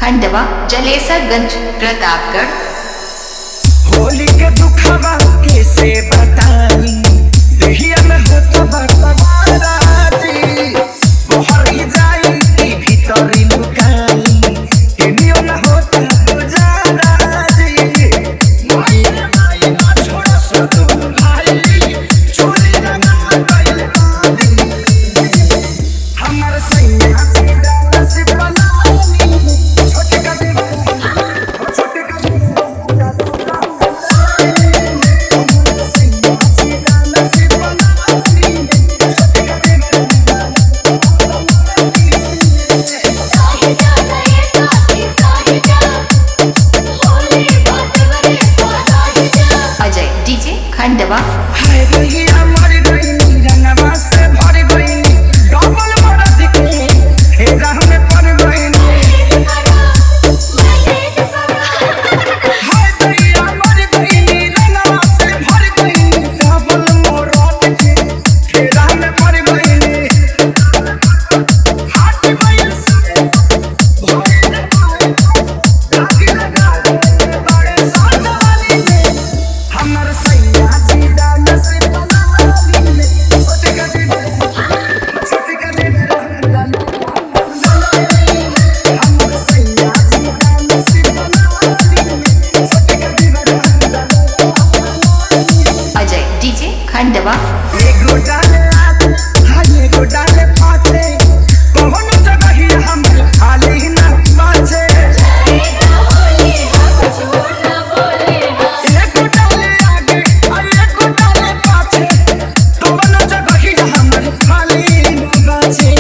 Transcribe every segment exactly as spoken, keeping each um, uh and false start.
खंडवा जलेसरगंज प्रतापगढ़। होली के दुखवा कैसे बताई, दहिया में होता बकवाराती, बहरी जाई की भीतरी लुकाई, केनियो न होता गुजाराती। माई रे माई ना छोड़ा सो तू भाई, चोरी ना ना गइल आदि, हमर सैया सीधा से बनानी, छोटे का देव छोटे का देव अजय डीजे खंडवा। हाय रहिया मर गई रंगवा से भर गई, डबल मरद के हेरा में पड़ गई। हाय रहिया मर गई रंगवा से भर गई, डबल मरद के हेरा में पड़ गई। हाथ गई से भोरे पाए दागी लगा बड़े साजवानी में, हमर सैया सीधा नसीब बनानी में, छोटे का देव छोटे का देव हमर सैया सीधा नसीब बनानी में, छोटे का देव। अजय डीजे खंडवा। एगो डाले आते हाँ एगो डाले पाते, कौनो जगह ही हम खाली ना बाचे। एको डाले आगे और एको डाले पाछे, कौनो जगह ही हमर खाली ना बाचे।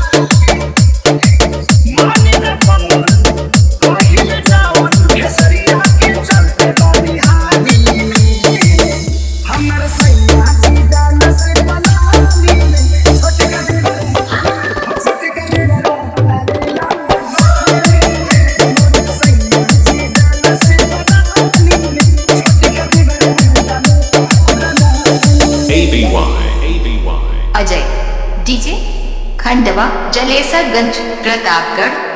माने न पंगल कहिले जावन खेसरिया के चलते बारी हाली, हमर सैया सीधा नसीब बनानी में, छोटे का देव छोटे का देव हमर सैया सीधा नसीब बनानी में, छोटे का देव। A B Y A B Y Ajay DJ Khandwa Jalesarganj Pratapgarh.